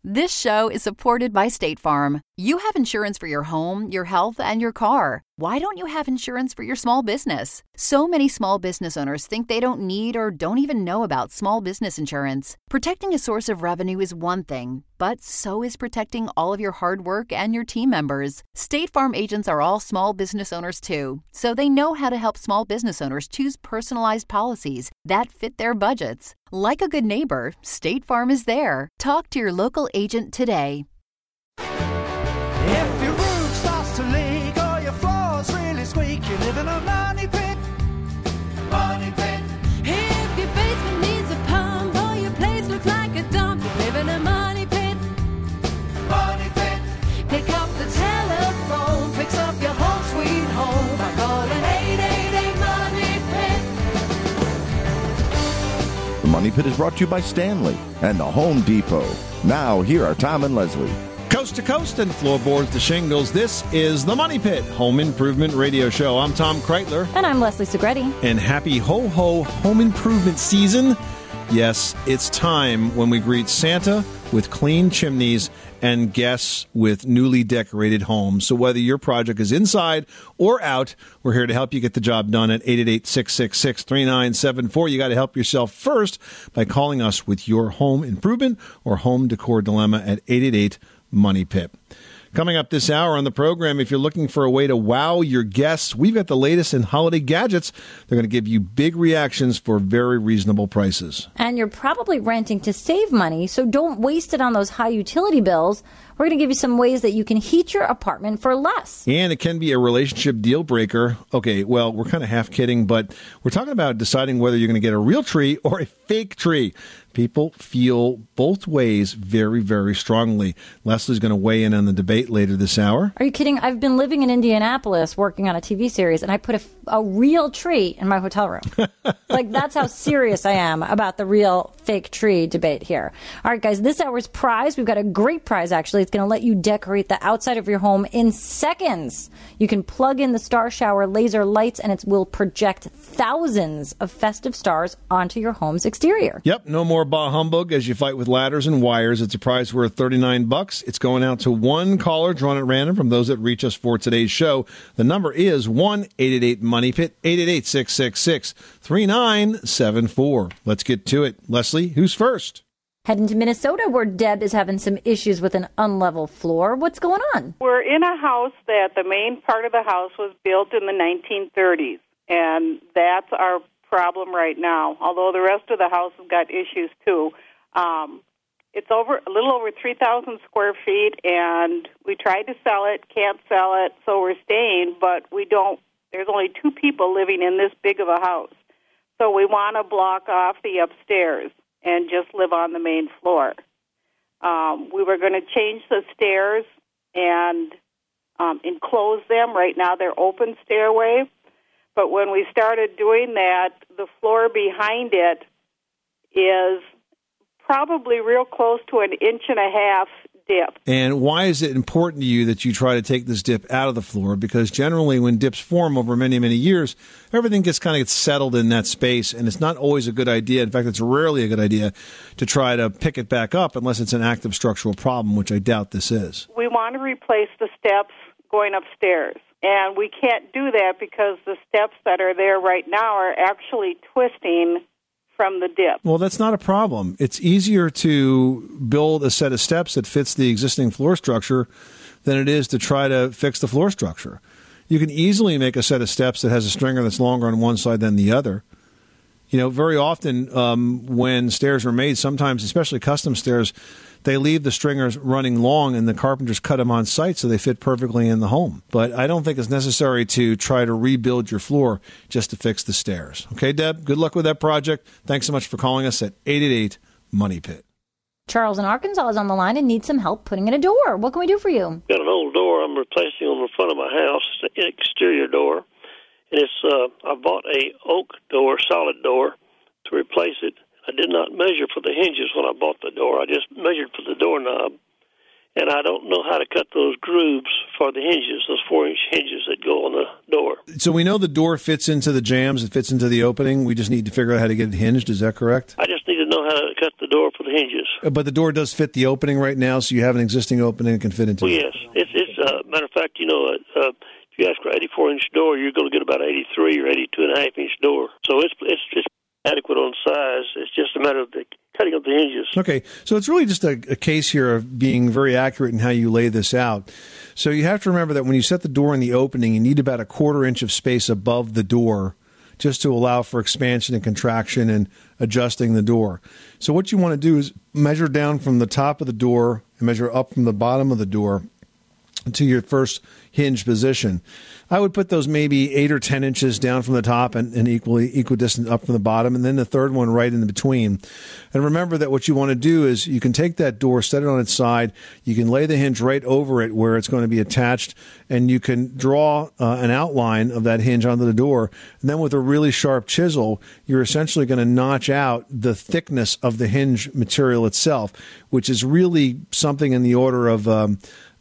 This show is supported by State Farm. You have insurance for your home, your health, and your car. Why don't you have insurance for your small business? So many small business owners think they don't need or don't even know about small business insurance. Protecting a source of revenue is one thing, but so is protecting all of your hard work and your team members. State Farm agents are all small business owners too, so they know how to help small business owners choose personalized policies that fit their budgets. Like a good neighbor, State Farm is there. Talk to your local agent today. If your roof starts to leak or your floor's really squeak, you live in a money pit. Money pit. If your basement needs a pump or your place looks like a dump, you live in a money pit. Money pit. Pick up the telephone, fix up your home sweet home by calling 888-MONEY-PIT. The Money Pit is brought to you by Stanley and the Home Depot. Now, here are Tom and Leslie. Coast to coast and floorboards to shingles, this is the Money Pit Home Improvement Radio Show. I'm Tom Kreitler. And I'm Leslie Segretti. And happy ho-ho home improvement season. Yes, it's time when we greet Santa with clean chimneys and guests with newly decorated homes. So whether your project is inside or out, we're here to help you get the job done at 888-666-3974. You got to help yourself first by calling us with your home improvement or home decor dilemma at 888-MONEY PIT. Coming up this hour on the program, if you're looking for a way to wow your guests, we've got the latest in holiday gadgets. They're going to give you big reactions for very reasonable prices. And you're probably renting to save money, so don't waste it on those high utility bills. We're going to give you some ways that you can heat your apartment for less. And it can be a relationship deal breaker. Okay, well, we're kind of half kidding, but we're talking about deciding whether you're going to get a real tree or a fake tree. People feel both ways very, very strongly. Leslie's going to weigh in on the debate later this hour. Are you kidding? I've been living in Indianapolis working on a TV series, and I put a real tree in my hotel room. Like, that's how serious I am about the real fake tree debate here. All right, guys, this hour's prize, we've got a great prize, actually. It's going to let you decorate the outside of your home in seconds. You can plug in the Star Shower laser lights, and it will project thousands of festive stars onto your home's exterior. Yep, no more bah humbug as you fight with ladders and wires. It's a prize worth $39. It's going out to one caller drawn at random from those that reach us for today's show. The number is 1-888-MONEY-PIT, 888-666-3974. Let's get to it. Leslie, who's first? Heading to Minnesota, where Deb is having some issues with an unlevel floor. What's going on? We're in a house that the main part of the house was built in the 1930s, and that's our problem right now, although the rest of the house has got issues too. It's a little over 3,000 square feet, and we tried to sell it, can't sell it, so we're staying, but we don't. There's only two people living in this big of a house, so we want to block off the upstairs and just live on the main floor. We were going to change the stairs and enclose them. Right now they're open stairway. But when we started doing that, the floor behind it is probably real close to 1.5 inches dip. And why is it important to you that you try to take this dip out of the floor? Because generally when dips form over many, many years, everything gets settled in that space, and it's not always a good idea. In fact, it's rarely a good idea to try to pick it back up unless it's an active structural problem, which I doubt this is. We want to replace the steps going upstairs. And we can't do that because the steps that are there right now are actually twisting from the dip. Well, that's not a problem. It's easier to build a set of steps that fits the existing floor structure than it is to try to fix the floor structure. You can easily make a set of steps that has a stringer that's longer on one side than the other. You know, very often when stairs are made, sometimes, especially custom stairs, they leave the stringers running long and the carpenters cut them on site so they fit perfectly in the home. But I don't think it's necessary to try to rebuild your floor just to fix the stairs. Okay, Deb, good luck with that project. Thanks so much for calling us at 888-MONEY-PIT. Charles in Arkansas is on the line and needs some help putting in a door. What can we do for you? Got an old door I'm replacing on the front of my house, an exterior door. And it's I bought a oak door, solid door, to replace it. I did not measure for the hinges when I bought the door. I just measured for the doorknob. And I don't know how to cut those grooves for the hinges, those 4-inch hinges that go on the door. So we know the door fits into the jambs, it fits into the opening. We just need to figure out how to get it hinged. Is that correct? I just need to know how to cut the door for the hinges. But the door does fit the opening right now, so you have an existing opening and can fit into Well, it. yes. It's matter of fact, if you ask for 84-inch door, you're going to get about 83 or 82.5-inch door. So it's adequate on size. It's just a matter of cutting up the hinges. Okay, so it's really just a case here of being very accurate in how you lay this out. So you have to remember that when you set the door in the opening, you need about a 1/4 inch of space above the door just to allow for expansion and contraction and adjusting the door. So what you want to do is measure down from the top of the door and measure up from the bottom of the door to your first hinge position. I would put those maybe 8 or 10 inches down from the top and equidistant up from the bottom, and then the third one right in between. And remember that what you want to do is you can take that door, set it on its side, you can lay the hinge right over it where it's going to be attached, and you can draw an outline of that hinge onto the door. And then with a really sharp chisel, you're essentially going to notch out the thickness of the hinge material itself, which is really something in the order of a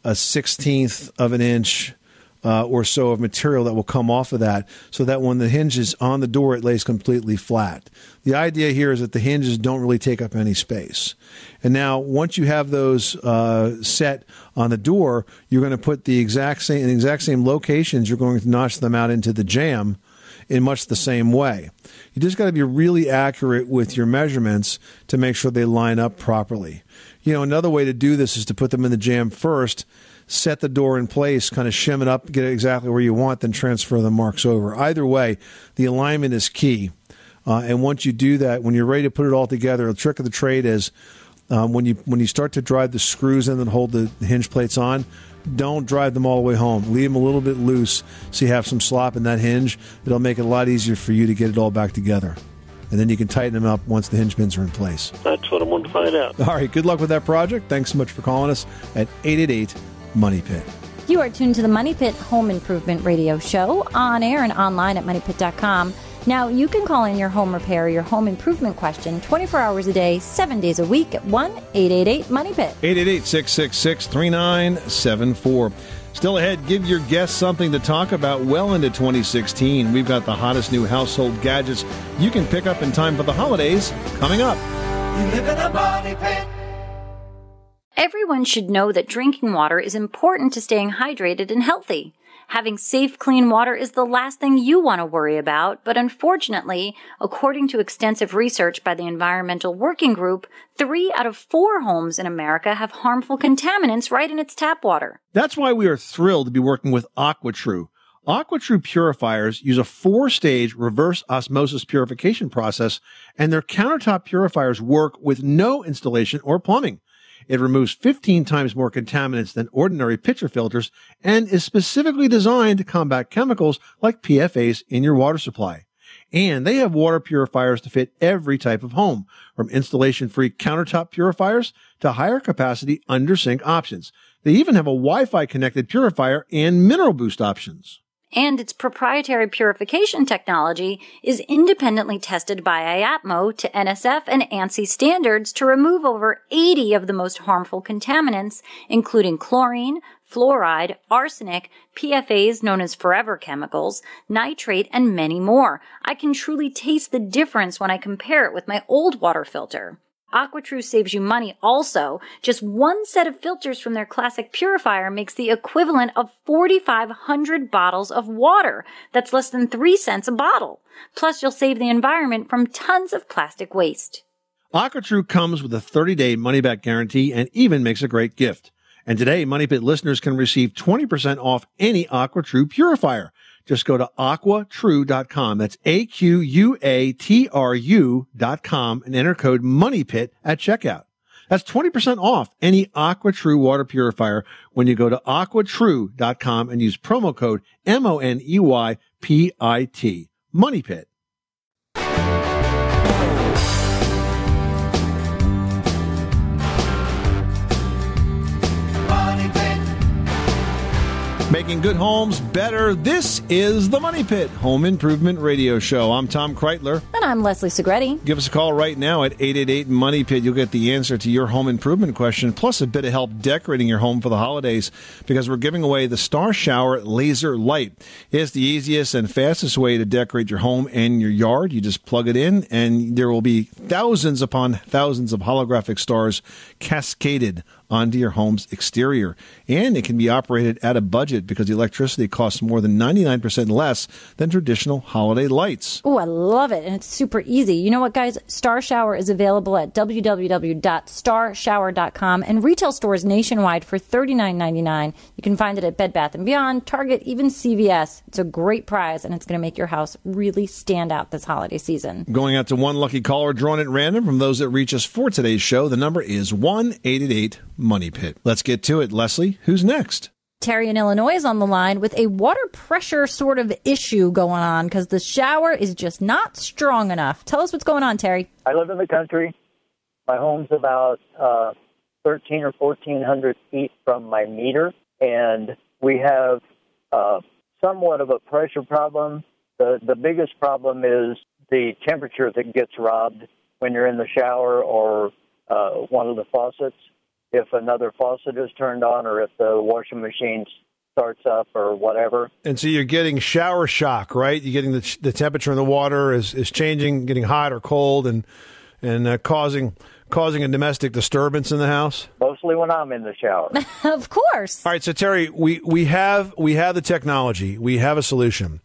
1/16 of an inch or so of material that will come off of that, so that when the hinge is on the door, it lays completely flat. The idea here is that the hinges don't really take up any space. And now, once you have those set on the door, you're going to put in the exact same locations. You're going to notch them out into the jamb in much the same way. You just got to be really accurate with your measurements to make sure they line up properly. Another way to do this is to put them in the jamb first, set the door in place, kind of shim it up, get it exactly where you want, then transfer the marks over. Either way, the alignment is key. And once you do that, when you're ready to put it all together, the trick of the trade is when you start to drive the screws in that hold the hinge plates on, don't drive them all the way home. Leave them a little bit loose so you have some slop in that hinge. It'll make it a lot easier for you to get it all back together. And then you can tighten them up once the hinge pins are in place. That's what I wanted to find out. All right, good luck with that project. Thanks so much for calling us at 888-MONEY PIT. You are tuned to the Money Pit Home Improvement Radio Show, on air and online at moneypit.com. Now, you can call in your home repair, your home improvement question 24 hours a day, 7 days a week at 1-888-MONEY-PIT. 888-666-3974. Still ahead, give your guests something to talk about well into 2016. We've got the hottest new household gadgets you can pick up in time for the holidays coming up. You live in a money pit. Everyone should know that drinking water is important to staying hydrated and healthy. Having safe, clean water is the last thing you want to worry about, but unfortunately, according to extensive research by the Environmental Working Group, 3 out of 4 homes in America have harmful contaminants right in its tap water. That's why we are thrilled to be working with AquaTrue. AquaTrue purifiers use a 4-stage reverse osmosis purification process, and their countertop purifiers work with no installation or plumbing. It removes 15 times more contaminants than ordinary pitcher filters and is specifically designed to combat chemicals like PFAS in your water supply. And they have water purifiers to fit every type of home, from installation-free countertop purifiers to higher capacity under-sink options. They even have a Wi-Fi connected purifier and mineral boost options. And its proprietary purification technology is independently tested by IAPMO to NSF and ANSI standards to remove over 80 of the most harmful contaminants, including chlorine, fluoride, arsenic, PFAS known as forever chemicals, nitrate, and many more. I can truly taste the difference when I compare it with my old water filter. AquaTrue saves you money also. Just one set of filters from their classic purifier makes the equivalent of 4,500 bottles of water. That's less than 3 cents a bottle. Plus, you'll save the environment from tons of plastic waste. AquaTrue comes with a 30-day money-back guarantee and even makes a great gift. And today, Money Pit listeners can receive 20% off any AquaTrue purifier. Just go to aquatrue.com. That's AQUATRU.com and enter code MONEYPIT at checkout. That's 20% off any AquaTrue water purifier when you go to aquatrue.com and use promo code MONEYPIT. Money Pit. Making good homes better. This is the Money Pit Home Improvement Radio Show. I'm Tom Kreitler. And I'm Leslie Segretti. Give us a call right now at 888-MONEY-PIT. You'll get the answer to your home improvement question, plus a bit of help decorating your home for the holidays, because we're giving away the Star Shower Laser Light. It's the easiest and fastest way to decorate your home and your yard. You just plug it in, and there will be thousands upon thousands of holographic stars cascaded onto your home's exterior. And it can be operated at a budget because the electricity costs more than 99% less than traditional holiday lights. Oh, I love it. And it's super easy. You know what, guys? Star Shower is available at www.starshower.com and retail stores nationwide for $39.99. You can find it at Bed Bath & Beyond, Target, even CVS. It's a great prize, and it's going to make your house really stand out this holiday season. Going out to one lucky caller drawn at random from those that reach us for today's show. The number is 1-888-MONEY-PIT. Let's get to it. Leslie, who's next? Terry in Illinois is on the line with a water pressure sort of issue going on because the shower is just not strong enough. Tell us what's going on, Terry. I live in the country. My home's about 1,300 or 1,400 feet from my meter, and we have somewhat of a pressure problem. The biggest problem is the temperature that gets robbed when you're in the shower or one of the faucets. If another faucet is turned on or if the washing machine starts up or whatever. And so you're getting shower shock, right? You're getting the temperature in the water is changing, getting hot or cold, and causing a domestic disturbance in the house? Mostly when I'm in the shower. Of course. All right, so Terry, we have the technology. We have a solution,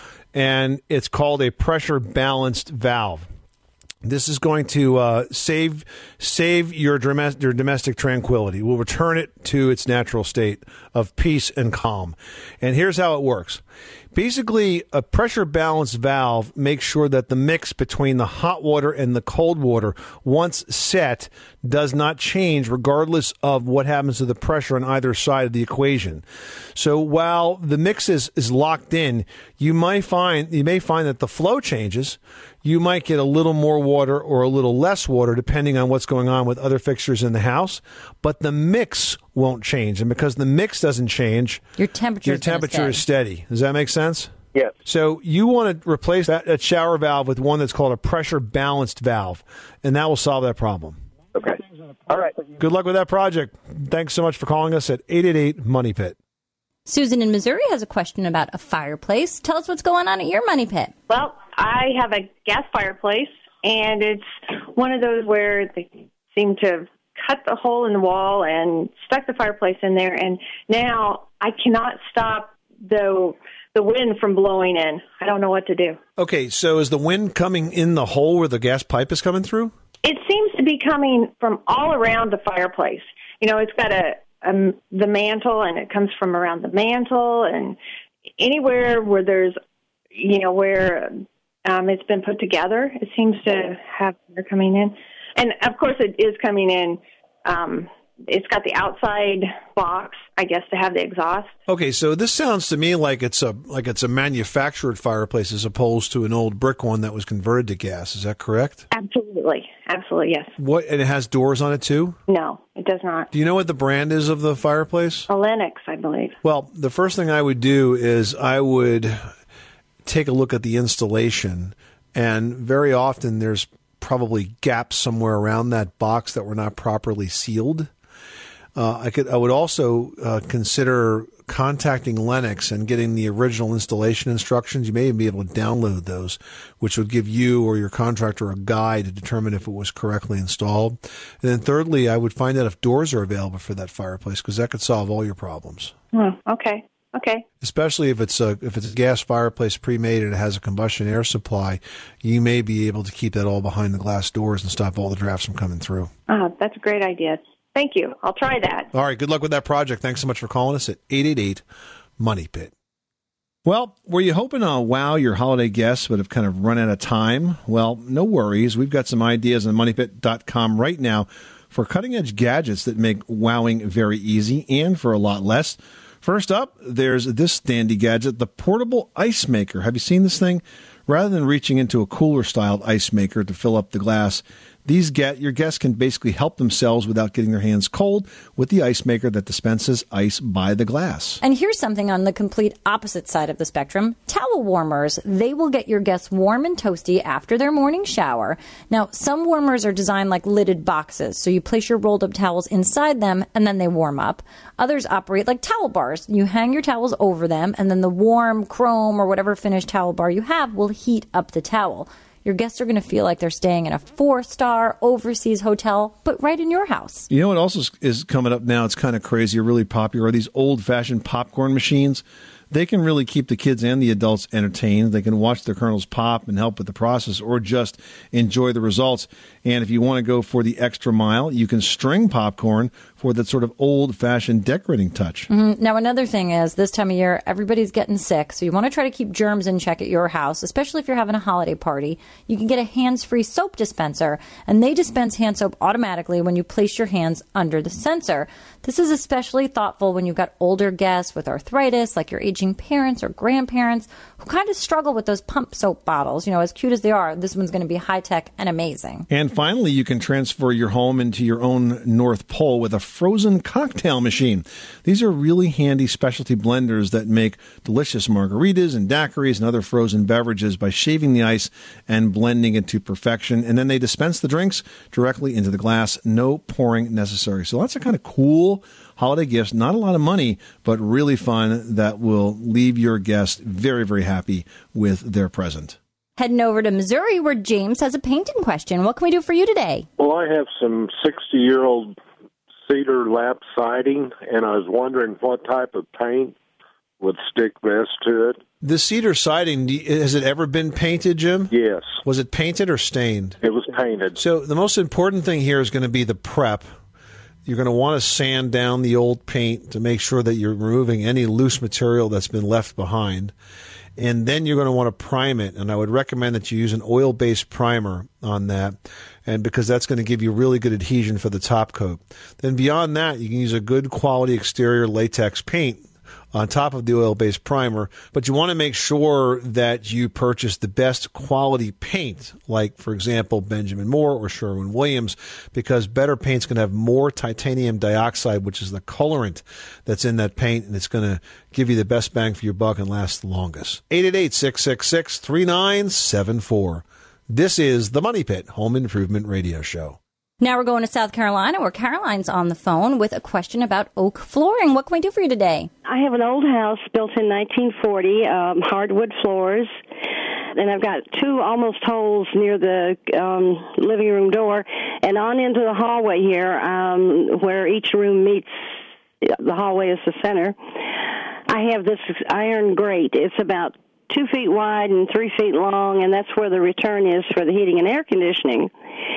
and it's called a pressure balanced valve. This is going to save your domestic tranquility. We'll return it to its natural state of peace and calm. And here's how it works. Basically, a pressure balance valve makes sure that the mix between the hot water and the cold water, once set, does not change regardless of what happens to the pressure on either side of the equation. So while the mix is locked in, you may find that the flow changes. You might get a little more water or a little less water depending on what's going on with other fixtures in the house, but the mix won't change. And because the mix doesn't change, your temperature is steady. Does that make sense? Yes. So you want to replace that shower valve with one that's called a pressure balanced valve, and that will solve that problem. Okay. All right. Good luck with that project. Thanks so much for calling us at 888-MONEY-PIT. Susan in Missouri has a question about a fireplace. Tell us what's going on at your Money Pit. Well, I have a gas fireplace, and it's one of those where they seem to have cut the hole in the wall and stuck the fireplace in there, and now I cannot stop the wind from blowing in. I don't know what to do. Okay, so is the wind coming in the hole where the gas pipe is coming through? It seems to be coming from all around the fireplace. You know, it's got the mantle, and it comes from around the mantle, and anywhere where there's, where it's been put together, it seems to have air coming in. And, of course, it is coming in. It's got the outside box, I guess, to have the exhaust. Okay, so this sounds to me like it's a manufactured fireplace as opposed to an old brick one that was converted to gas. Is that correct? Absolutely, yes. And it has doors on it too? No, it does not. Do you know what the brand is of the fireplace? A Lennox, I believe. Well, the first thing I would do is I would take a look at the installation, and very often there's probably gaps somewhere around that box that were not properly sealed. I would also consider contacting Lennox and getting the original installation instructions. You may even be able to download those, which would give you or your contractor a guide to determine if it was correctly installed. And then thirdly, I would find out if doors are available for that fireplace, because that could solve all your problems. Oh, okay. Especially if it's a gas fireplace pre-made and it has a combustion air supply, you may be able to keep that all behind the glass doors and stop all the drafts from coming through. Oh, that's a great idea. Thank you. I'll try that. All right. Good luck with that project. Thanks so much for calling us at 888-MONEY-PIT. Well, were you hoping to wow your holiday guests but have kind of run out of time? Well, no worries. We've got some ideas on MoneyPit.com right now for cutting-edge gadgets that make wowing very easy and for a lot less. First up, there's this dandy gadget, the portable ice maker. Have you seen this thing? Rather than reaching into a cooler-styled ice maker to fill up the glass, Your guests can basically help themselves without getting their hands cold with the ice maker that dispenses ice by the glass. And here's something on the complete opposite side of the spectrum. Towel warmers. They will get your guests warm and toasty after their morning shower. Now, some warmers are designed like lidded boxes, so you place your rolled up towels inside them and then they warm up. Others operate like towel bars. You hang your towels over them and then the warm chrome or whatever finished towel bar you have will heat up the towel. Your guests are going to feel like they're staying in a 4-star overseas hotel, but right in your house. You know what also is coming up now? It's kind of crazy or really popular are these old-fashioned popcorn machines. They can really keep the kids and the adults entertained. They can watch their kernels pop and help with the process or just enjoy the results. And if you want to go for the extra mile, you can string popcorn for that sort of old-fashioned decorating touch. Mm-hmm. Now, another thing is this time of year, everybody's getting sick, so you want to try to keep germs in check at your house, especially if you're having a holiday party. You can get a hands-free soap dispenser, and they dispense hand soap automatically when you place your hands under the sensor. This is especially thoughtful when you've got older guests with arthritis, like your aging parents or grandparents, who kind of struggle with those pump soap bottles. You know, as cute as they are, this one's going to be high-tech and amazing. And finally, you can transfer your home into your own North Pole with a frozen cocktail machine. These are really handy specialty blenders that make delicious margaritas and daiquiris and other frozen beverages by shaving the ice and blending it to perfection. And then they dispense the drinks directly into the glass, no pouring necessary. So lots of kind of cool holiday gifts, not a lot of money, but really fun that will leave your guest very, very happy with their present. Heading over to Missouri where James has a painting question. What can we do for you today? Well, I have some 60-year-old cedar lap siding, and I was wondering what type of paint would stick best to it. The cedar siding, has it ever been painted, Jim? Yes. Was it painted or stained? It was painted. So the most important thing here is going to be the prep. You're going to want to sand down the old paint to make sure that you're removing any loose material that's been left behind. And then you're going to want to prime it. And I would recommend that you use an oil-based primer on that, and because that's going to give you really good adhesion for the top coat. Then beyond that, you can use a good quality exterior latex paint on top of the oil-based primer, but you want to make sure that you purchase the best quality paint, like, for example, Benjamin Moore or Sherwin-Williams, because better paint's going to have more titanium dioxide, which is the colorant that's in that paint, and it's going to give you the best bang for your buck and last the longest. 888-666-3974. This is the Money Pit Home Improvement Radio Show. Now we're going to South Carolina, where Caroline's on the phone with a question about oak flooring. What can we do for you today? I have an old house built in 1940, hardwood floors, and I've got two almost holes near the living room door and on into the hallway here where each room meets. The hallway is the center. I have this iron grate. It's about 2 feet wide and 3 feet long, and that's where the return is for the heating and air conditioning.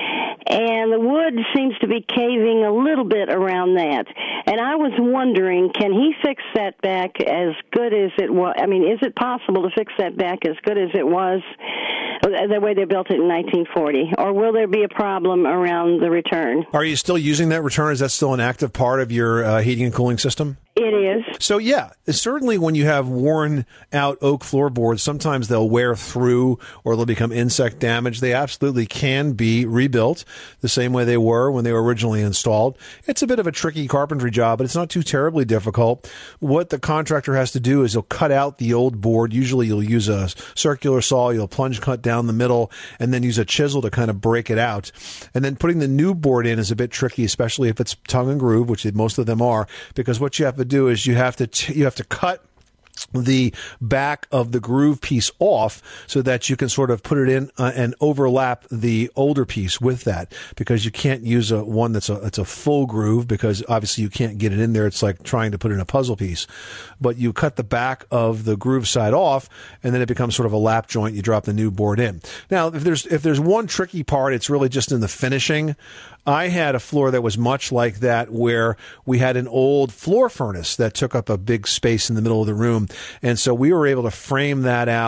And the wood seems to be caving a little bit around that. And I was wondering, can he fix that back as good as it was? I mean, is it possible to fix that back as good as it was, the way they built it in 1940? Or will there be a problem around the return? Are you still using that return? Is that still an active part of your heating and cooling system? It is. So, yeah, certainly when you have worn out oak floorboards, sometimes they'll wear through or they'll become insect damaged. They absolutely can be rebuilt the same way they were when they were originally installed. It's a bit of a tricky carpentry job, but it's not too terribly difficult. What the contractor has to do is he'll cut out the old board. Usually you'll use a circular saw, you'll plunge cut down the middle, and then use a chisel to kind of break it out. And then putting the new board in is a bit tricky, especially if it's tongue and groove, which most of them are, because what you have to do is you have to cut the back of the groove piece off so that you can sort of put it in and overlap the older piece with that, because you can't use one that's a full groove, because obviously you can't get it in there. It's like trying to put in a puzzle piece. But you cut the back of the groove side off, and then it becomes sort of a lap joint. You drop the new board in. Now, if there's one tricky part, it's really just in the finishing. I had a floor that was much like that, where we had an old floor furnace that took up a big space in the middle of the room. And so we were able to frame that out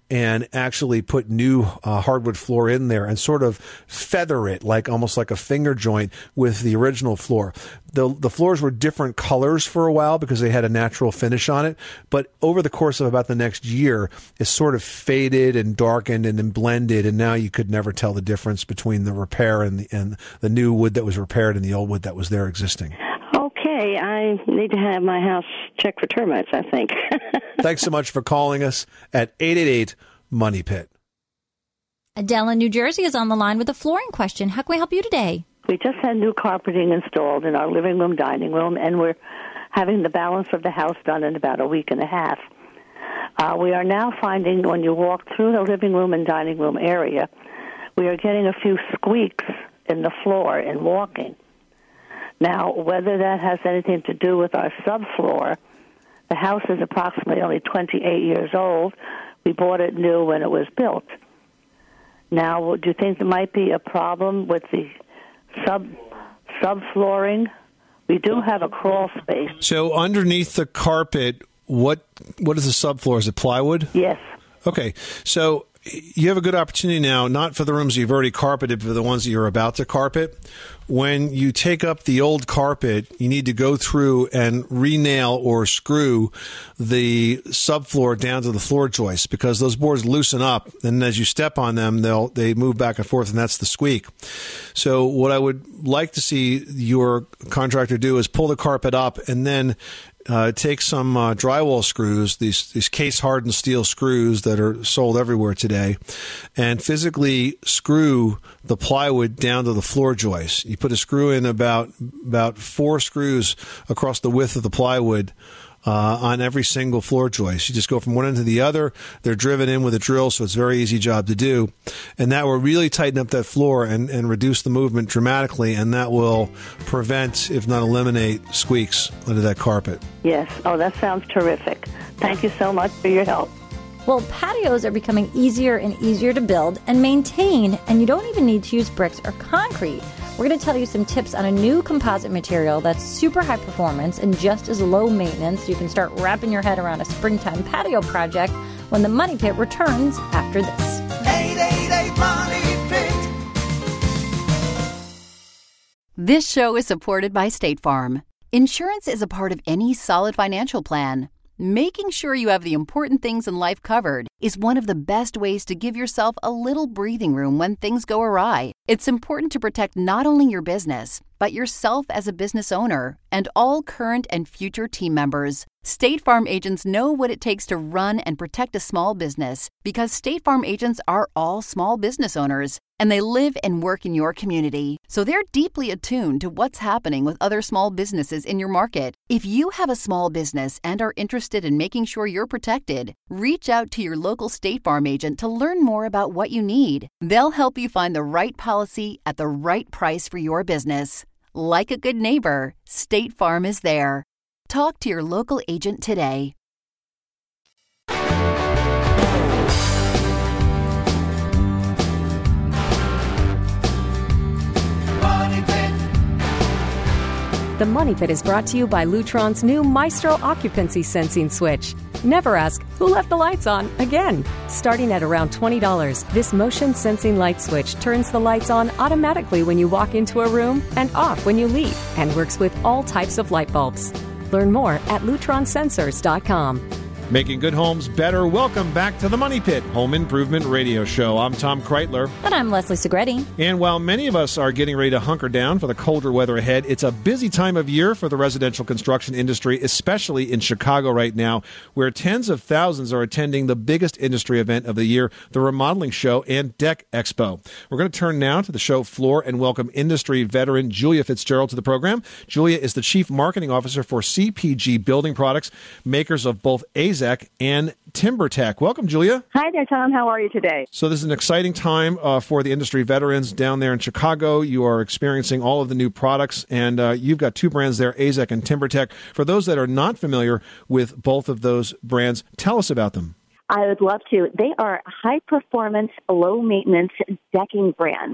and actually put new hardwood floor in there and sort of feather it almost like a finger joint with the original floor. The floors were different colors for a while because they had a natural finish on it, but over the course of about the next year, it sort of faded and darkened and then blended, and now you could never tell the difference between the repair and the new wood that was repaired and the old wood that was there existing. Okay, I need to have my house checked for termites, I think. Thanks so much for calling us at 888-MONEY-PIT. Adele in New Jersey is on the line with a flooring question. How can we help you today? We just had new carpeting installed in our living room, dining room, and we're having the balance of the house done in about a week and a half. We are now finding when you walk through the living room and dining room area, we are getting a few squeaks in the floor in walking. Now, whether that has anything to do with our subfloor, the house is approximately only 28 years old. We bought it new when it was built. Now, do you think there might be a problem with the subflooring? We do have a crawl space. So underneath the carpet, what is the subfloor? Is it plywood? Yes. Okay. So you have a good opportunity now, not for the rooms you've already carpeted, but for the ones that you're about to carpet. When you take up the old carpet, you need to go through and re-nail or screw the subfloor down to the floor joist, because those boards loosen up, and as you step on them, they move back and forth, and that's the squeak. So what I would like to see your contractor do is pull the carpet up and then take some drywall screws, these case-hardened steel screws that are sold everywhere today, and physically screw the plywood down to the floor joist. You put a screw in about 4 screws across the width of the plywood on every single floor joist. You just go from one end to the other. They're driven in with a drill, so it's a very easy job to do. And that will really tighten up that floor and reduce the movement dramatically, and that will prevent, if not eliminate, squeaks under that carpet. Yes. Oh, that sounds terrific. Thank you so much for your help. Well, patios are becoming easier and easier to build and maintain, and you don't even need to use bricks or concrete. We're going to tell you some tips on a new composite material that's super high performance and just as low maintenance. You can start wrapping your head around a springtime patio project when the Money Pit returns after this. 888 Money Pit. This show is supported by State Farm. Insurance is a part of any solid financial plan. Making sure you have the important things in life covered is one of the best ways to give yourself a little breathing room when things go awry. It's important to protect not only your business, but yourself as a business owner and all current and future team members. State Farm agents know what it takes to run and protect a small business because State Farm agents are all small business owners and they live and work in your community. So they're deeply attuned to what's happening with other small businesses in your market. If you have a small business and are interested in making sure you're protected, reach out to your local State Farm agent to learn more about what you need. They'll help you find the right policy at the right price for your business. Like a good neighbor, State Farm is there. Talk to your local agent today. The Money Pit is brought to you by Lutron's new Maestro Occupancy Sensing Switch. Never ask, who left the lights on again? Starting at around $20, this motion sensing light switch turns the lights on automatically when you walk into a room and off when you leave, and works with all types of light bulbs. Learn more at lutronsensors.com. Making good homes better. Welcome back to the Money Pit Home Improvement Radio Show. I'm Tom Kreitler. And I'm Leslie Segretti. And while many of us are getting ready to hunker down for the colder weather ahead, it's a busy time of year for the residential construction industry, especially in Chicago right now, where tens of thousands are attending the biggest industry event of the year, the Remodeling Show and Deck Expo. We're going to turn now to the show floor and welcome industry veteran Julia Fitzgerald to the program. Julia is the Chief Marketing Officer for CPG Building Products, makers of both AZEK and TimberTech. Welcome, Julia. Hi there, Tom. How are you today? So this is an exciting time for the industry veterans down there in Chicago. You are experiencing all of the new products, and you've got 2 brands there, AZEK and TimberTech. For those that are not familiar with both of those brands, tell us about them. I would love to. They are high-performance, low-maintenance decking brands.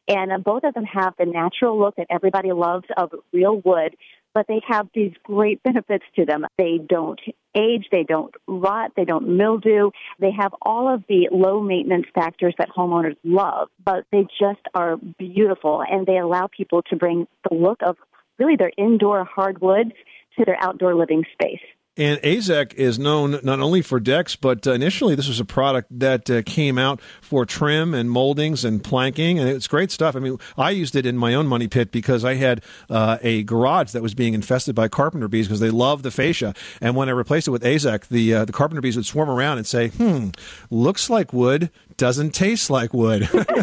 And both of them have the natural look that everybody loves of real wood, but they have these great benefits to them. They don't age, they don't rot, they don't mildew. They have all of the low maintenance factors that homeowners love, but they just are beautiful, and they allow people to bring the look of really their indoor hardwoods to their outdoor living space. And AZEK is known not only for decks, but initially this was a product that came out for trim and moldings and planking, and it's great stuff. I mean, I used it in my own money pit because I had a garage that was being infested by carpenter bees because they love the fascia. And when I replaced it with AZEK, the carpenter bees would swarm around and say, looks like wood, doesn't taste like wood.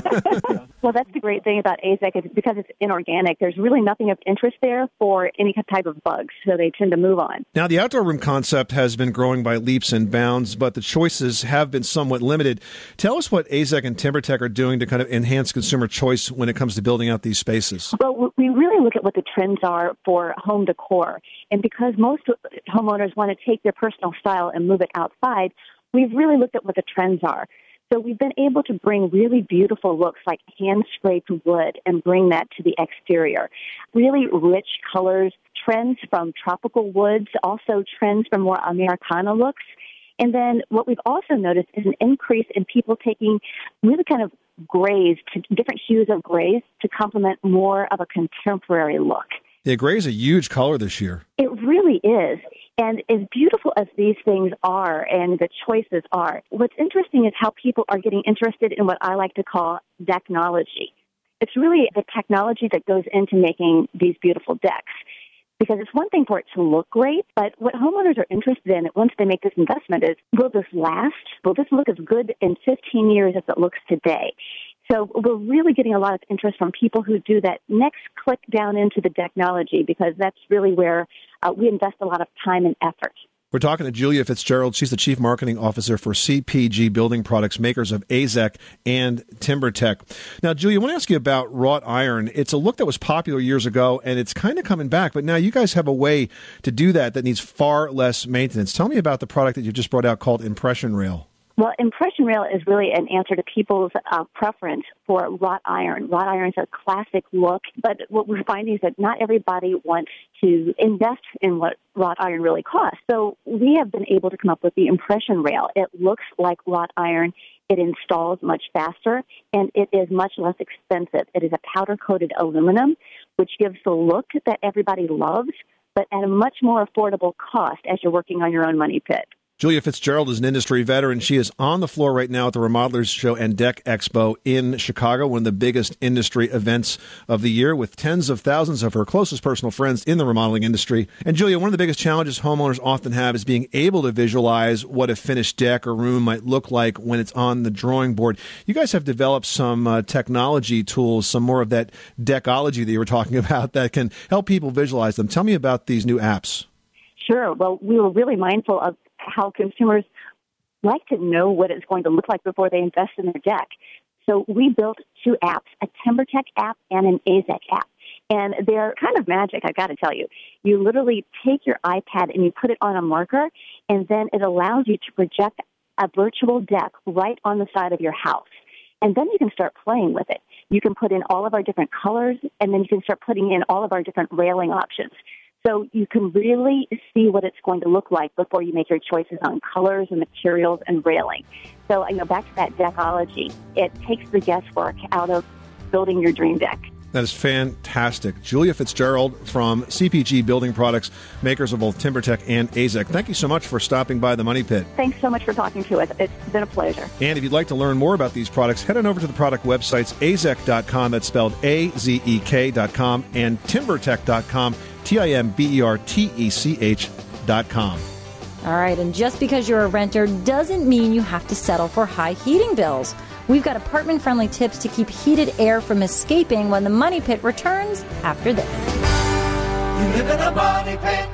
Well, that's the great thing about AZEK is because it's inorganic. There's really nothing of interest there for any type of bugs, so they tend to move on. Now, the outdoor room concept has been growing by leaps and bounds, but the choices have been somewhat limited. Tell us what AZEK and TimberTech are doing to kind of enhance consumer choice when it comes to building out these spaces. Well, we really look at what the trends are for home decor. And because most homeowners want to take their personal style and move it outside, we've really looked at what the trends are. So we've been able to bring really beautiful looks like hand-scraped wood and bring that to the exterior. Really rich colors, trends from tropical woods, also trends from more Americana looks. And then what we've also noticed is an increase in people taking really kind of grays, to different hues of grays to complement more of a contemporary look. Yeah, gray is a huge color this year. It really is. And as beautiful as these things are and the choices are, what's interesting is how people are getting interested in what I like to call decknology. It's really the technology that goes into making these beautiful decks. Because it's one thing for it to look great, but what homeowners are interested in once they make this investment is, will this last? Will this look as good in 15 years as it looks today? So we're really getting a lot of interest from people who do that next click down into the decknology, because that's really where we invest a lot of time and effort. We're talking to Julia Fitzgerald. She's the Chief Marketing Officer for CPG Building Products, makers of AZEK and TimberTech. Now, Julia, I want to ask you about wrought iron. It's a look that was popular years ago, and it's kind of coming back, but now you guys have a way to do that needs far less maintenance. Tell me about the product that you just brought out called Impression Rail. Well, Impression Rail is really an answer to people's preference for wrought iron. Wrought iron is a classic look, but what we're finding is that not everybody wants to invest in what wrought iron really costs. So we have been able to come up with the Impression Rail. It looks like wrought iron. It installs much faster, and it is much less expensive. It is a powder-coated aluminum, which gives the look that everybody loves, but at a much more affordable cost as you're working on your own money pit. Julia Fitzgerald is an industry veteran. She is on the floor right now at the Remodelers Show and Deck Expo in Chicago, one of the biggest industry events of the year, with tens of thousands of her closest personal friends in the remodeling industry. And Julia, one of the biggest challenges homeowners often have is being able to visualize what a finished deck or room might look like when it's on the drawing board. You guys have developed some technology tools, some more of that deckology that you were talking about that can help people visualize them. Tell me about these new apps. Sure. Well, we were really mindful of how consumers like to know what it's going to look like before they invest in their deck. So we built two apps, a TimberTech app and an AZEK app. And they're kind of magic, I got to tell you. You literally take your iPad and you put it on a marker, and then it allows you to project a virtual deck right on the side of your house. And then you can start playing with it. You can put in all of our different colors, and then you can start putting in all of our different railing options. So you can really see what it's going to look like before you make your choices on colors and materials and railing. So, back to that deckology, it takes the guesswork out of building your dream deck. That is fantastic. Julia Fitzgerald from CPG Building Products, makers of both TimberTech and AZEK. Thank you so much for stopping by the Money Pit. Thanks so much for talking to us. It's been a pleasure. And if you'd like to learn more about these products, head on over to the product websites, azek.com, that's spelled AZEK.com, and timbertech.com, TIMBERTECH.com. All right, and just because you're a renter doesn't mean you have to settle for high heating bills. We've got apartment-friendly tips to keep heated air from escaping when the Money Pit returns after this. You live in a money pit.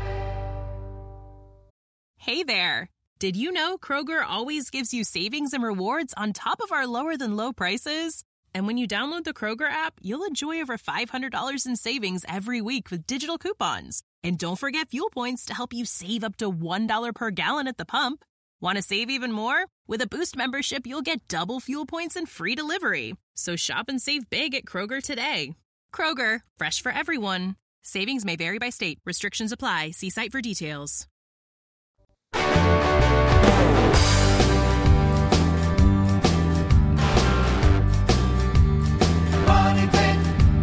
Hey there. Did you know Kroger always gives you savings and rewards on top of our lower-than-low prices? And when you download the Kroger app, you'll enjoy over $500 in savings every week with digital coupons. And don't forget fuel points to help you save up to $1 per gallon at the pump. Want to save even more? With a Boost membership, you'll get double fuel points and free delivery. So shop and save big at Kroger today. Kroger, fresh for everyone. Savings may vary by state. Restrictions apply. See site for details. Money Pit.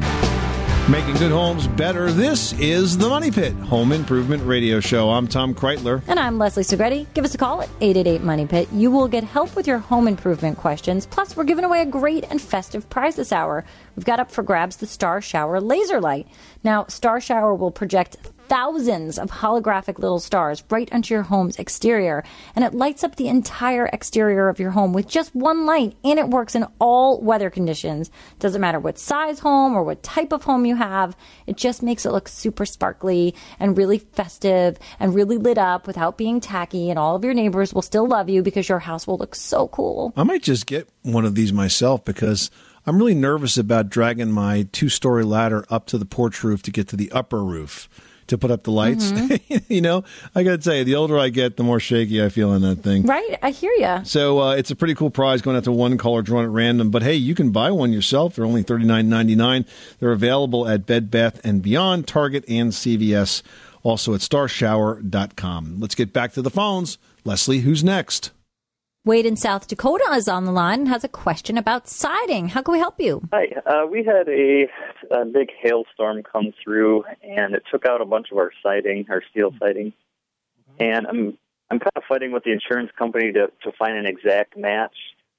Making good homes better. This is the Money Pit Home Improvement Radio Show. I'm Tom Kreitler. And I'm Leslie Segretti. Give us a call at 888-MONEY-PIT. You will get help with your home improvement questions. Plus, we're giving away a great and festive prize this hour. We've got up for grabs the Star Shower Laser Light. Now, Star Shower will project thousands of holographic little stars right onto your home's exterior, and it lights up the entire exterior of your home with just one light, and it works in all weather conditions. Doesn't matter what size home or what type of home you have, it just makes it look super sparkly and really festive and really lit up without being tacky, and all of your neighbors will still love you because your house will look so cool. I might just get one of these myself because I'm really nervous about dragging my 2-story ladder up to the porch roof to get to the upper roof to put up the lights. You know, I got to tell you, the older I get, the more shaky I feel in that thing. Right? I hear you. So it's a pretty cool prize going out to one caller drawn at random. But hey, you can buy one yourself. They're only $39.99. They're available at Bed Bath & Beyond, Target, and CVS. Also at starshower.com. Let's get back to the phones. Leslie, who's next? Wade in South Dakota is on the line and has a question about siding. How can we help you? Hi. We had a big hailstorm come through, and it took out a bunch of our siding, our steel siding. And I'm kind of fighting with the insurance company to find an exact match.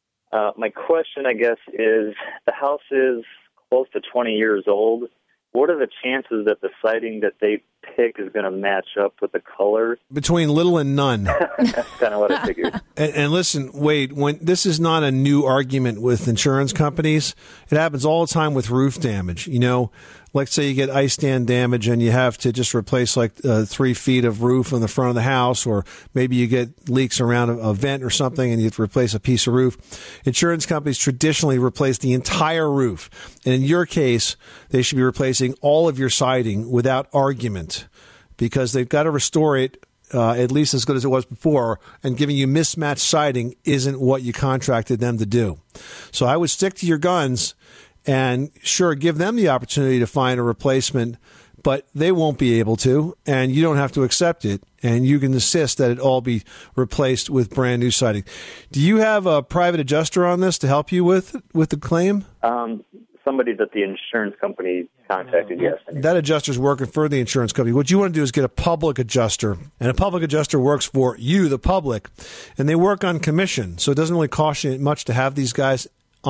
My question, I guess, is the house is close to 20 years old. What are the chances that the siding that they pick is going to match up with the color? Between little and none. That's kind of what I figured. And listen, Wade, this is not a new argument with insurance companies. It happens all the time with roof damage. You know, let's say you get ice dam damage and you have to just replace like 3 feet of roof on the front of the house, or maybe you get leaks around a vent or something and you have to replace a piece of roof. Insurance companies traditionally replace the entire roof. And in your case, they should be replacing all of your siding without argument, because they've got to restore it at least as good as it was before, and giving you mismatched siding isn't what you contracted them to do. So I would stick to your guns and sure, give them the opportunity to find a replacement, but they won't be able to, and you don't have to accept it, and you can insist that it all be replaced with brand new siding. Do you have a private adjuster on this to help you with the claim? Somebody that the insurance company contacted, yes. That adjuster's working for the insurance company. What you want to do is get a public adjuster, and a public adjuster works for you, the public, and they work on commission, so it doesn't really cost you much to have these guys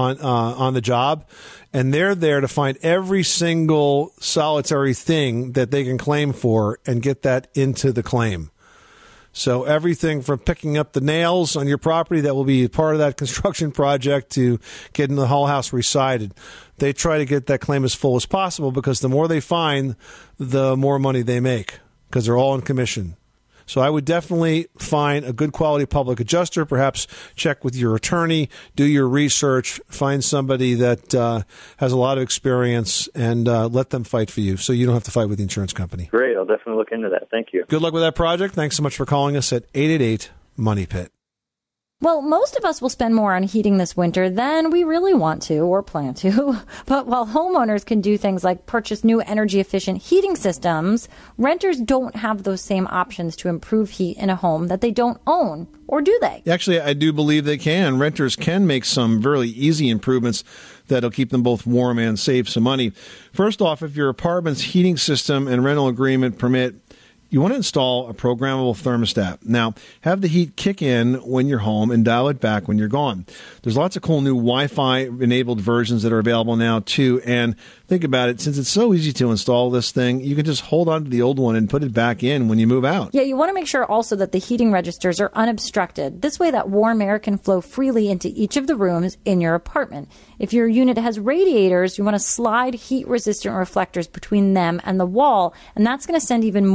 on the job, and they're there to find every single solitary thing that they can claim for and get that into the claim. So everything from picking up the nails on your property that will be part of that construction project to getting the whole house resided. They try to get that claim as full as possible, because the more they find, the more money they make, because they're all in commission. So I would definitely find a good quality public adjuster, perhaps check with your attorney, do your research, find somebody that has a lot of experience, and let them fight for you so you don't have to fight with the insurance company. Great. I'll definitely look into that. Thank you. Good luck with that project. Thanks so much for calling us at 888-MONEY-PIT. Well, most of us will spend more on heating this winter than we really want to or plan to. But while homeowners can do things like purchase new energy-efficient heating systems, renters don't have those same options to improve heat in a home that they don't own. Or do they? Actually, I do believe they can. Renters can make some very easy improvements that'll keep them both warm and save some money. First off, if your apartment's heating system and rental agreement permit, you want to install a programmable thermostat. Now, have the heat kick in when you're home and dial it back when you're gone. There's lots of cool new Wi-Fi-enabled versions that are available now, too. And think about it, since it's so easy to install this thing, you can just hold on to the old one and put it back in when you move out. Yeah, you want to make sure also that the heating registers are unobstructed. This way that warm air can flow freely into each of the rooms in your apartment. If your unit has radiators, you want to slide heat-resistant reflectors between them and the wall, and that's going to send even more warmth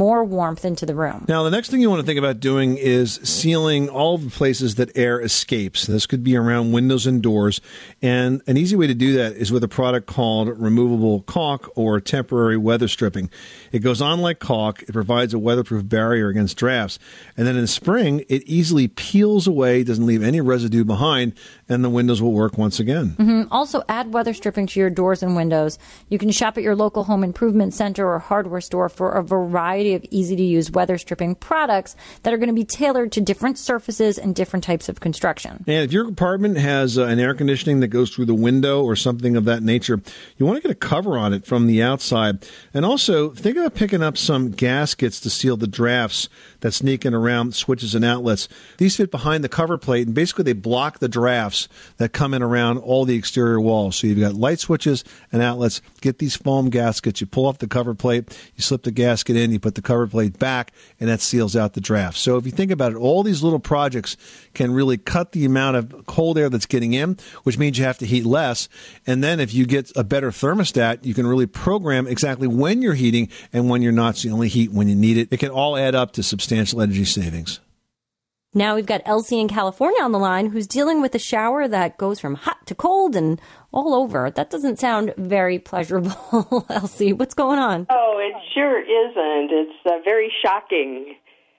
warmth into the room. Now, the next thing you want to think about doing is sealing all the places that air escapes. This could be around windows and doors. And an easy way to do that is with a product called removable caulk or temporary weather stripping. It goes on like caulk. It provides a weatherproof barrier against drafts. And then in spring, it easily peels away, doesn't leave any residue behind, and the windows will work once again. Mm-hmm. Also, add weather stripping to your doors and windows. You can shop at your local home improvement center or hardware store for a variety of easy-to-use weather stripping products that are going to be tailored to different surfaces and different types of construction. And if your apartment has an air conditioning that goes through the window or something of that nature, you want to get a cover on it from the outside. And also, think about picking up some gaskets to seal the drafts that sneak in around switches and outlets. These fit behind the cover plate, and basically they block the drafts that come in around all the exterior walls. So you've got light switches and outlets. Get these foam gaskets. You pull off the cover plate, you slip the gasket in, you put the cover plate back, and that seals out the draft. So if you think about it, all these little projects can really cut the amount of cold air that's getting in, which means you have to heat less. And then if you get a better thermostat, you can really program exactly when you're heating and when you're not, so you only heat when you need it. It can all add up to substantial energy savings. Now we've got Elsie in California on the line who's dealing with a shower that goes from hot to cold and all over. That doesn't sound very pleasurable. Elsie, what's going on? Oh, it sure isn't. It's very shocking.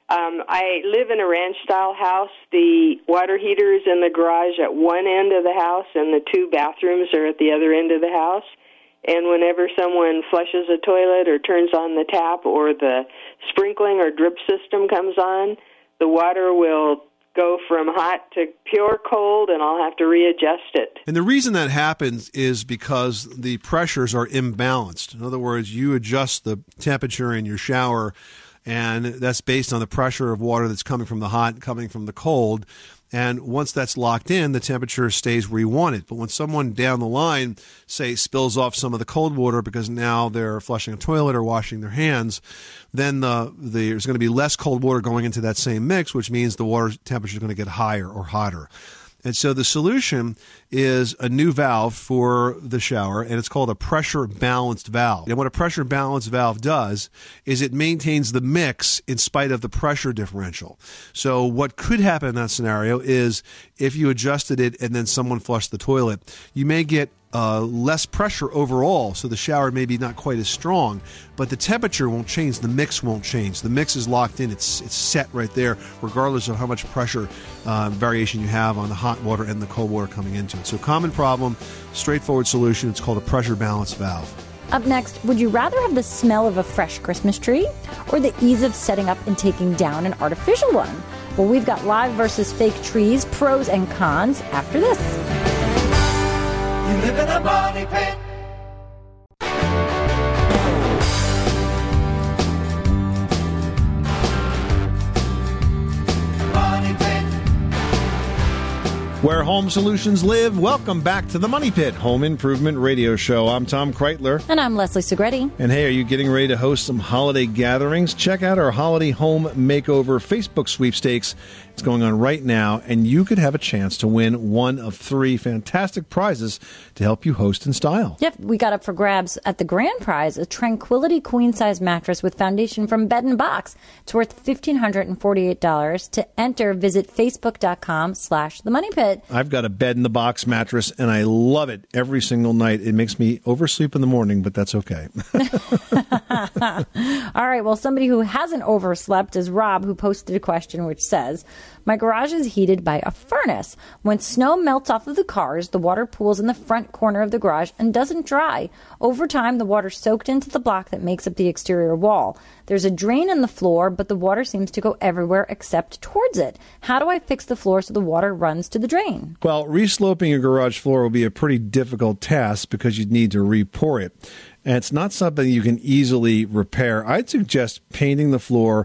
I live in a ranch-style house. The water heater is in the garage at one end of the house, and the two bathrooms are at the other end of the house. And whenever someone flushes a toilet or turns on the tap or the sprinkling or drip system comes on, the water will go from hot to pure cold, and I'll have to readjust it. And the reason that happens is because the pressures are imbalanced. In other words, you adjust the temperature in your shower, and that's based on the pressure of water that's coming from the hot and coming from the cold. And once that's locked in, the temperature stays where you want it. But when someone down the line, say, spills off some of the cold water because now they're flushing a toilet or washing their hands, then there's going to be less cold water going into that same mix, which means the water temperature is going to get higher or hotter. And so the solution is a new valve for the shower, and it's called a pressure balanced valve. And what a pressure balanced valve does is it maintains the mix in spite of the pressure differential. So what could happen in that scenario is if you adjusted it and then someone flushed the toilet, you may get less pressure overall, so the shower may be not quite as strong, but the temperature won't change, the mix won't change. The mix is locked in, it's set right there, regardless of how much pressure variation you have on the hot water and the cold water coming into it. So common problem, straightforward solution, it's called a pressure balance valve. Up next, would you rather have the smell of a fresh Christmas tree or the ease of setting up and taking down an artificial one? Well, we've got live versus fake trees, pros and cons, after this. You live in a money pit. Money pit. Where home solutions live, welcome back to the Money Pit Home Improvement Radio Show. I'm Tom Kreitler. And I'm Leslie Segretti. And hey, are you getting ready to host some holiday gatherings? Check out our Holiday Home Makeover Facebook sweepstakes. It's going on right now, and you could have a chance to win one of 3 fantastic prizes to help you host in style. Yep, we got up for grabs at the grand prize, a Tranquility queen-size mattress with foundation from Bed & Box. It's worth $1,548. To enter, visit facebook.com/themoneypit. I've got a Bed & Box mattress, and I love it every single night. It makes me oversleep in the morning, but that's okay. All right, well, somebody who hasn't overslept is Rob, who posted a question which says, my garage is heated by a furnace. When snow melts off of the cars, the water pools in the front corner of the garage and doesn't dry. Over time, the water soaked into the block that makes up the exterior wall. There's a drain in the floor, but the water seems to go everywhere except towards it. How do I fix the floor so the water runs to the drain? Well, resloping your garage floor will be a pretty difficult task because you'd need to re-pour it. And it's not something you can easily repair. I'd suggest painting the floor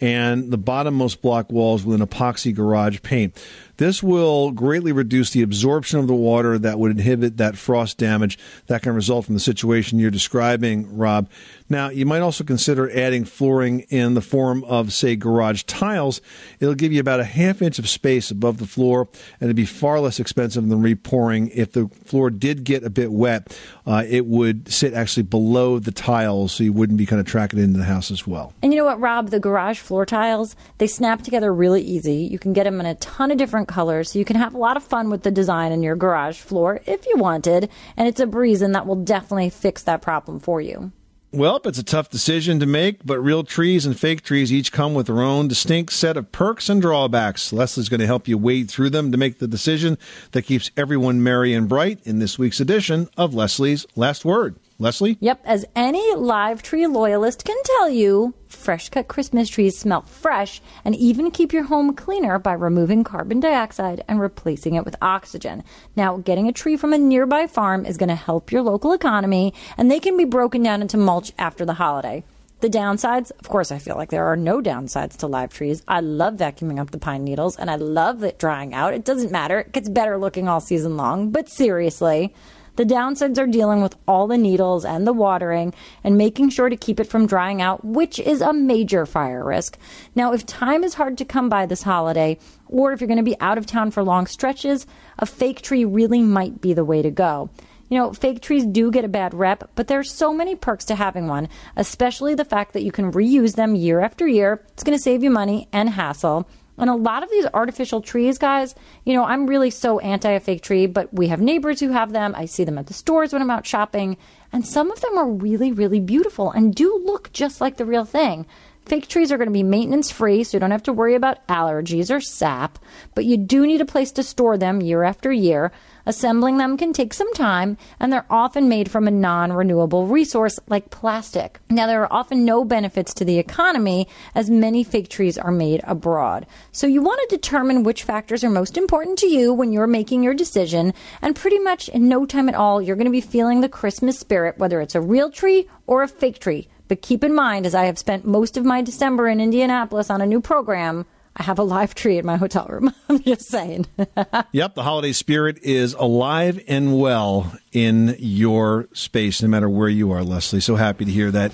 and the bottommost block walls with an epoxy garage paint. This will greatly reduce the absorption of the water that would inhibit that frost damage that can result from the situation you're describing, Rob. Now, you might also consider adding flooring in the form of, say, garage tiles. It'll give you about a ½ inch of space above the floor, and it'd be far less expensive than repouring. If the floor did get a bit wet, it would sit actually below the tiles, so you wouldn't be kind of tracking it into the house as well. And you know what, Rob? The garage floor tiles, they snap together really easy. You can get them in a ton of different colors, so you can have a lot of fun with the design in your garage floor if you wanted, and it's a breeze, and that will definitely fix that problem for you. Well, it's a tough decision to make, but real trees and fake trees each come with their own distinct set of perks and drawbacks. Leslie's going to help you wade through them to make the decision that keeps everyone merry and bright in this week's edition of Leslie's Last Word. Leslie? Yep, as any live tree loyalist can tell you, fresh-cut Christmas trees smell fresh and even keep your home cleaner by removing carbon dioxide and replacing it with oxygen. Now, getting a tree from a nearby farm is going to help your local economy, and they can be broken down into mulch after the holiday. The downsides, of course, I feel like there are no downsides to live trees. I love vacuuming up the pine needles, and I love it drying out. It doesn't matter. It gets better looking all season long. But seriously, the downsides are dealing with all the needles and the watering and making sure to keep it from drying out, which is a major fire risk. Now, if time is hard to come by this holiday, or if you're going to be out of town for long stretches, a fake tree really might be the way to go. You know, fake trees do get a bad rep, but there's so many perks to having one, especially the fact that you can reuse them year after year. It's going to save you money and hassle. And a lot of these artificial trees, guys, you know, I'm really so anti a fake tree, but we have neighbors who have them. I see them at the stores when I'm out shopping. And some of them are really, really beautiful and do look just like the real thing. Fake trees are going to be maintenance free, so you don't have to worry about allergies or sap. But you do need a place to store them year after year. Assembling them can take some time, and they're often made from a non-renewable resource like plastic. Now, there are often no benefits to the economy, as many fake trees are made abroad. So you want to determine which factors are most important to you when you're making your decision, and pretty much in no time at all, you're going to be feeling the Christmas spirit, whether it's a real tree or a fake tree. But keep in mind, as I have spent most of my December in Indianapolis on a new program, I have a live tree in my hotel room. I'm just saying. Yep, the holiday spirit is alive and well in your space, no matter where you are, Leslie. So happy to hear that.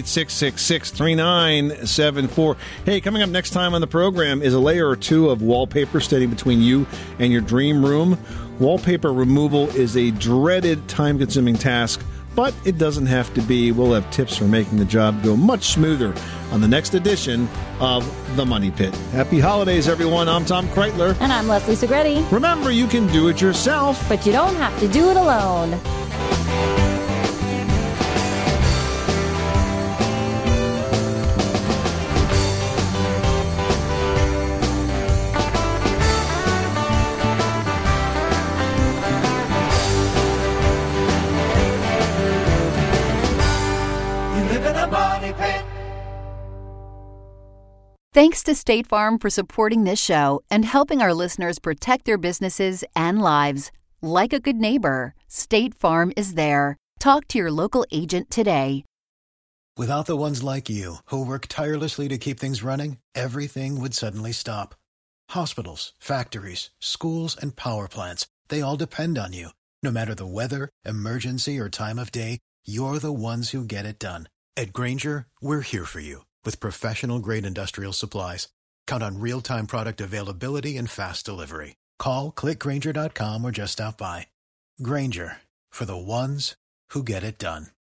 888-666-3974. Hey, coming up next time on the program is a layer or two of wallpaper standing between you and your dream room. Wallpaper removal is a dreaded, time-consuming task, but it doesn't have to be. We'll have tips for making the job go much smoother on the next edition of The Money Pit. Happy holidays, everyone. I'm Tom Kreitler. And I'm Leslie Segretti. Remember, you can do it yourself, but you don't have to do it alone. Thanks to State Farm for supporting this show and helping our listeners protect their businesses and lives. Like a good neighbor, State Farm is there. Talk to your local agent today. Without the ones like you, who work tirelessly to keep things running, everything would suddenly stop. Hospitals, factories, schools, and power plants, they all depend on you. No matter the weather, emergency, or time of day, you're the ones who get it done. At Grainger, we're here for you with professional-grade industrial supplies. Count on real-time product availability and fast delivery. Call, click Grainger.com, or just stop by. Grainger, for the ones who get it done.